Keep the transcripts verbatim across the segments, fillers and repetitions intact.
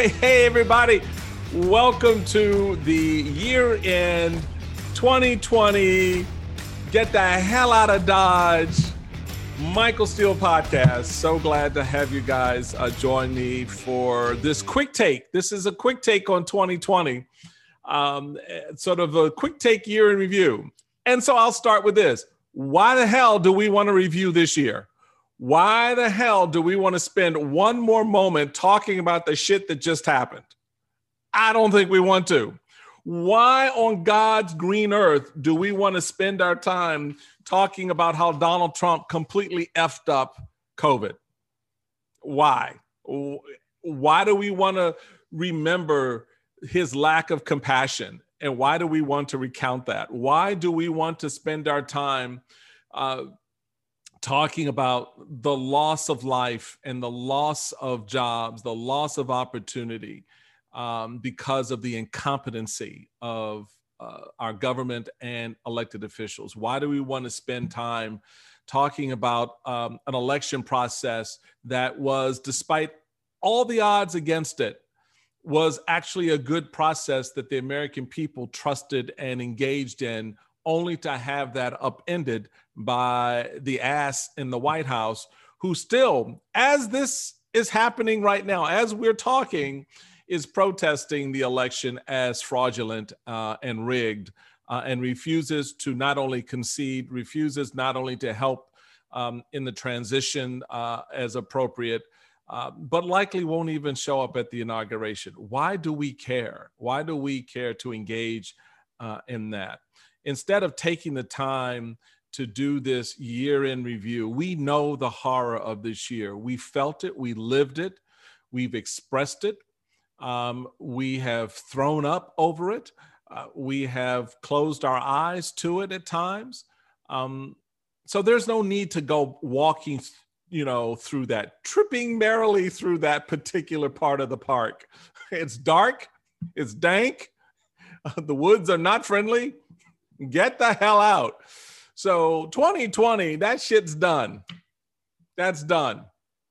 Hey, hey, everybody. Welcome to the year-end twenty twenty Get the Hell Out of Dodge Michael Steele podcast. So glad to have you guys uh, join me for this quick take. This is a quick take on twenty twenty, um, sort of a quick take year in review. And so I'll start with this. Why the hell do we want to review this year? Why the hell do we want to spend one more moment talking about the shit that just happened? I don't think we want to. Why on God's green earth do we want to spend our time talking about how Donald Trump completely effed up COVID? Why? Why do we want to remember his lack of compassion? And why do we want to recount that? Why do we want to spend our time uh, talking about the loss of life and the loss of jobs, the loss of opportunity um, because of the incompetency of uh, our government and elected officials? Why do we want to spend time talking about um, an election process that was, despite all the odds against it, was actually a good process that the American people trusted and engaged in, only to have that upended by the ass in the White House, who still, as this is happening right now, as we're talking, is protesting the election as fraudulent uh, and rigged, uh, and refuses to not only concede, refuses not only to help um, in the transition uh, as appropriate, uh, but likely won't even show up at the inauguration. Why do we care? Why do we care to engage uh, in that? Instead of taking the time to do this year-end review, we know the horror of this year. We felt it, we lived it, we've expressed it, um, we have thrown up over it, uh, we have closed our eyes to it at times. Um, so there's no need to go walking, you know, through that, tripping merrily through that particular part of the park. It's dark, it's dank, uh, the woods are not friendly. Get the hell out. So twenty twenty, that shit's done. That's done.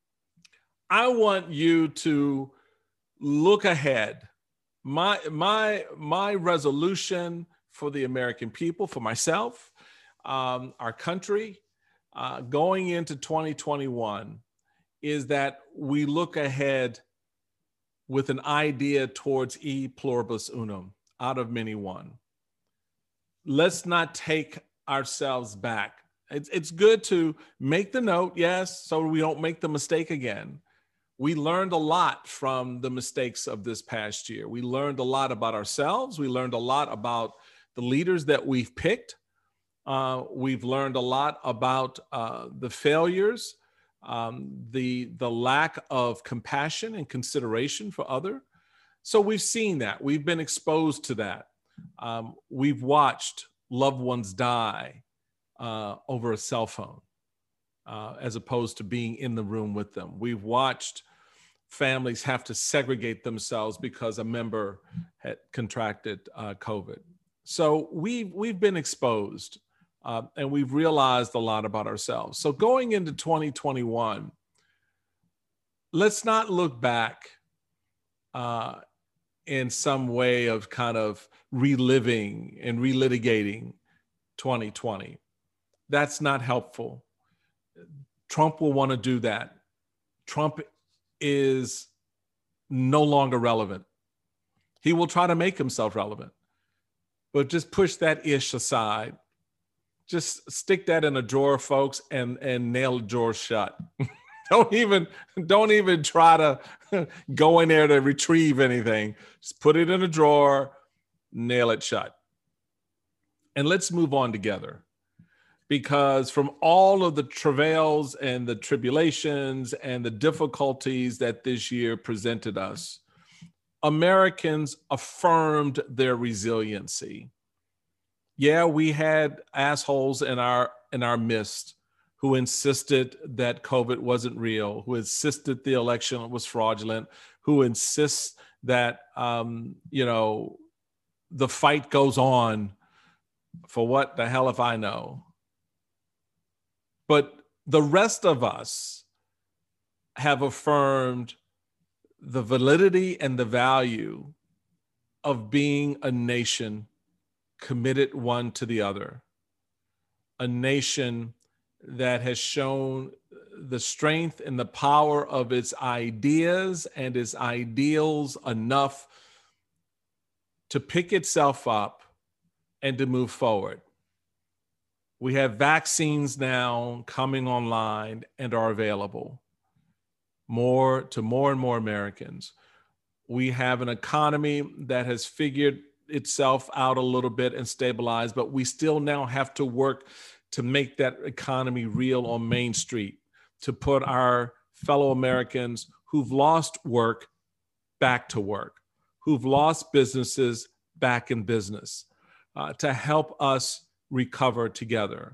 I want you to look ahead. My, my, my resolution for the American people, for myself, um, our country, uh, going into twenty twenty-one is that we look ahead with an idea towards e pluribus unum, out of many one. Let's not take ourselves back. It's, it's good to make the note, yes, so we don't make the mistake again. We learned a lot from the mistakes of this past year. We learned a lot about ourselves. We learned a lot about the leaders that we've picked. Uh, we've learned a lot about uh, the failures, um, the, the lack of compassion and consideration for others. So we've seen that. We've been exposed to that. Um, we've watched loved ones die uh, over a cell phone uh, as opposed to being in the room with them. We've watched families have to segregate themselves because a member had contracted uh, COVID. So we've, we've been exposed uh, and we've realized a lot about ourselves. So going into twenty twenty-one, let's not look back uh, in some way of kind of reliving and relitigating twenty twenty. That's not helpful. Trump will want to do that. Trump is no longer relevant. He will try to make himself relevant, but just push that ish aside. Just stick that in a drawer, folks, and, and nail the drawer shut. Don't even, don't even try to go in there to retrieve anything. Just put it in a drawer, nail it shut. And let's move on together. Because from all of the travails and the tribulations and the difficulties that this year presented us, Americans affirmed their resiliency. Yeah, we had assholes in our in our midst who insisted that COVID wasn't real, who insisted the election was fraudulent, who insists that, um, you know, the fight goes on for what the hell if I know. But the rest of us have affirmed the validity and the value of being a nation committed one to the other, a nation that has shown the strength and the power of its ideas and its ideals enough to pick itself up and to move forward. We have vaccines now coming online and are available more to more and more Americans. We have an economy that has figured itself out a little bit and stabilized, but we still now have to work to make that economy real on Main Street, to put our fellow Americans who've lost work back to work, who've lost businesses back in business, uh, to help us recover together.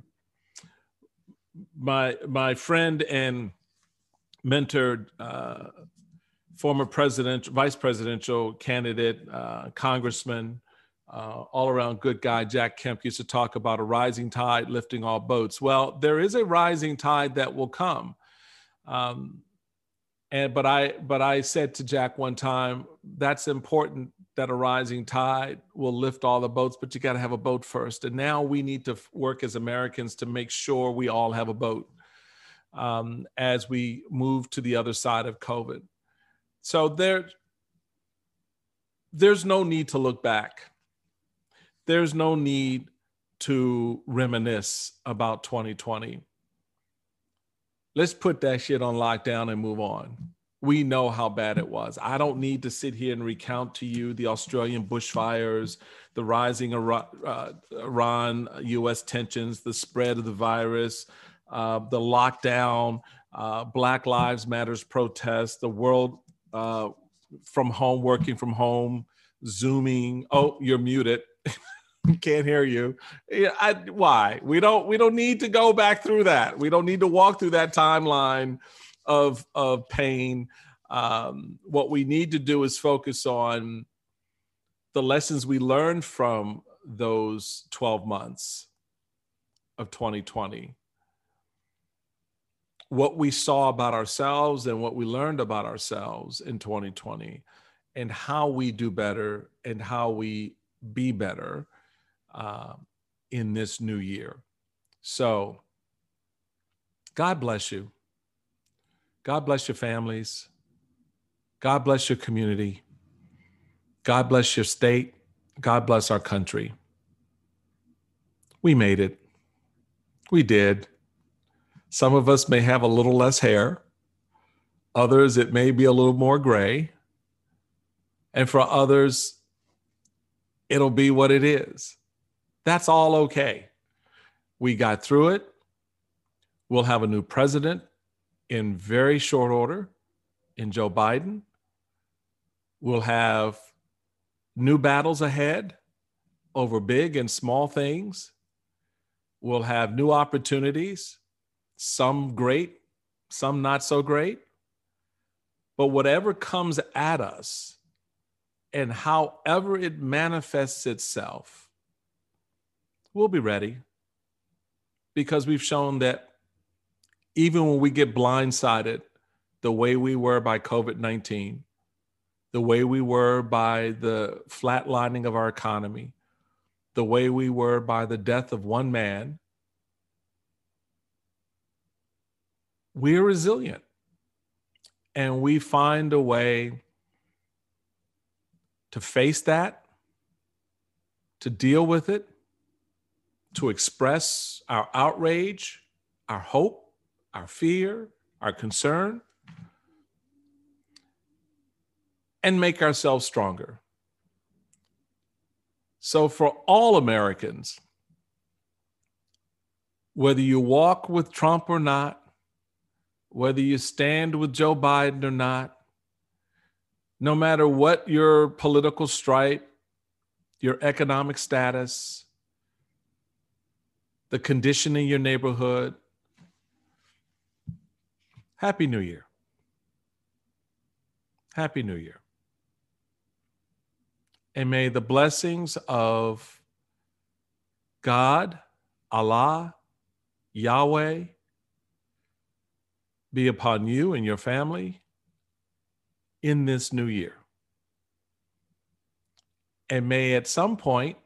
My, my friend and mentor, uh, former president, vice presidential candidate, uh, congressman, uh, all around good guy, Jack Kemp, used to talk about a rising tide lifting all boats. Well, there is a rising tide that will come. Um, and, but I, but I said to Jack one time, that's important that a rising tide will lift all the boats, but you got to have a boat first. And now we need to work as Americans to make sure we all have a boat um, as we move to the other side of COVID. So there, there's no need to look back. There's no need to reminisce about twenty twenty. Let's put that shit on lockdown and move on. We know how bad it was. I don't need to sit here and recount to you the Australian bushfires, the rising Iran U S tensions, the spread of the virus, uh, the lockdown, uh, Black Lives Matters protests, the world uh, from home, working from home, Zooming. Oh, you're muted. Can't hear you. Yeah, I, why? We don't. We don't need to go back through that. We don't need to walk through that timeline of of pain. Um, what we need to do is focus on the lessons we learned from those twelve months of twenty twenty. What we saw about ourselves and what we learned about ourselves in twenty twenty, and how we do better and how we be better uh, in this new year. So God bless you. God bless your families. God bless your community. God bless your state. God bless our country. We made it. We did. Some of us may have a little less hair. Others, it may be a little more gray. And for others, it'll be what it is. That's all okay. We got through it. We'll have a new president in very short order in Joe Biden. We'll have new battles ahead over big and small things. We'll have new opportunities, some great, some not so great. But whatever comes at us and however it manifests itself, we'll be ready, because we've shown that even when we get blindsided the way we were by COVID nineteen, the way we were by the flatlining of our economy, the way we were by the death of one man, we're resilient. And we find a way to face that, to deal with it, to express our outrage, our hope, our fear, our concern, and make ourselves stronger. So for all Americans, whether you walk with Trump or not, whether you stand with Joe Biden or not, no matter what your political stripe, your economic status, the condition in your neighborhood, Happy New Year. Happy New Year. And may the blessings of God, Allah, Yahweh be upon you and your family, in this new year. And may at some point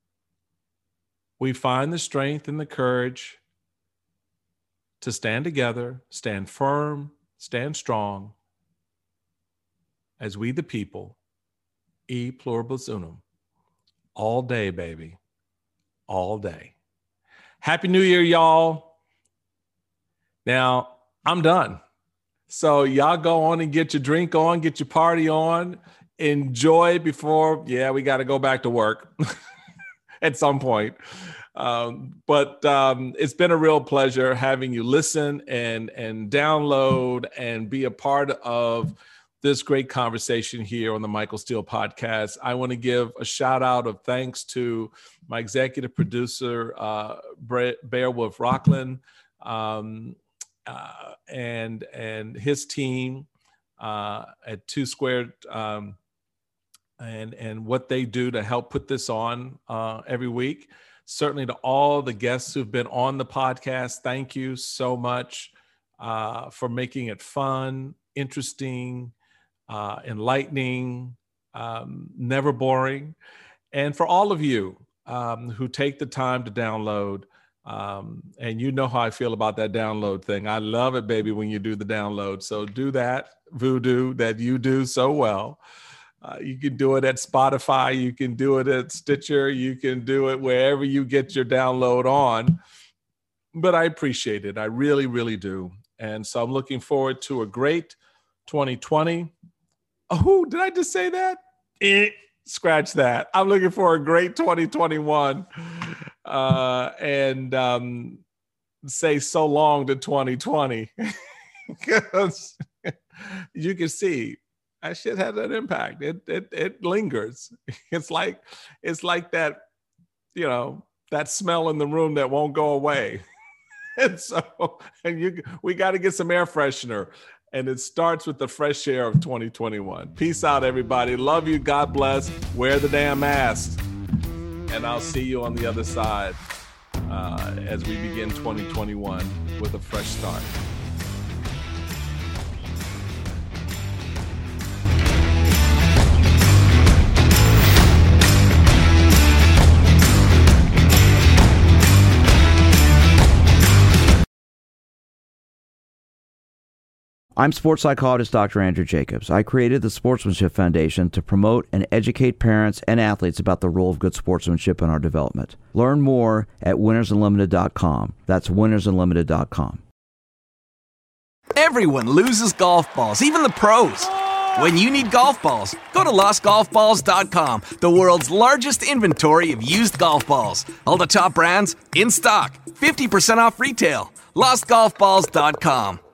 we find the strength and the courage to stand together, stand firm, stand strong, as we the people, e pluribus unum, all day, baby, all day. Happy New Year, y'all. Now, I'm done. So y'all go on and get your drink on, get your party on, enjoy before, yeah, we got to go back to work at some point. Um, but um, it's been a real pleasure having you listen and, and download and be a part of this great conversation here on the Michael Steele Podcast. I want to give a shout out of thanks to my executive producer, uh, Beowulf Rockland, um, uh, and and his team uh, at Two Squared, um, and and what they do to help put this on uh, every week. Certainly to all the guests who've been on the podcast, thank you so much uh, for making it fun, interesting, uh, enlightening, um, never boring. And for all of you um, who take the time to download, um, and you know how I feel about that download thing. I love it, baby, when you do the download. So do that voodoo that you do so well. Uh, you can do it at Spotify. You can do it at Stitcher. You can do it wherever you get your download on. But I appreciate it. I really, really do. And so I'm looking forward to a great twenty twenty. Oh, did I just say that? Eh, scratch that. I'm looking for a great twenty twenty-one. Uh, and um, say so long to twenty twenty. Because you can see that shit has an impact. It, it it lingers. It's like it's like that, you know, that smell in the room that won't go away. And so, and you we got to get some air freshener, and it starts with the fresh air of twenty twenty-one. Peace out, everybody. Love you. God bless. Wear the damn mask, and I'll see you on the other side uh, as we begin twenty twenty-one with a fresh start. I'm sports psychologist Doctor Andrew Jacobs. I created the Sportsmanship Foundation to promote and educate parents and athletes about the role of good sportsmanship in our development. Learn more at winners unlimited dot com. That's winners unlimited dot com. Everyone loses golf balls, even the pros. When you need golf balls, go to lost golf balls dot com, the world's largest inventory of used golf balls. All the top brands, in stock, fifty percent off retail. lost golf balls dot com.